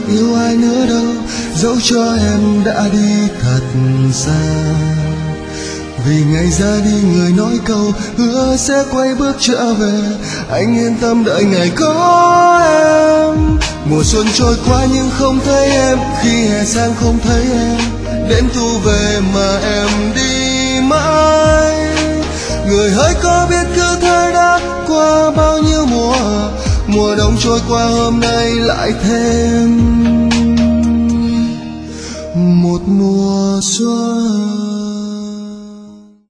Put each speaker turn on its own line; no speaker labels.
yêu ai nữa đâu, dẫu cho em đã đi thật xa. Vì ngày ra đi người nói câu hứa sẽ quay bước trở về, anh yên tâm đợi ngày có em. Mùa xuân trôi qua nhưng không thấy em, khi hè sang không thấy em, đến thu về mà em đi mãi. Người hỡi có biết cứ thế đã qua bao nhiêu mùa, mùa đông trôi qua hôm nay lại thêm một mùa xuân.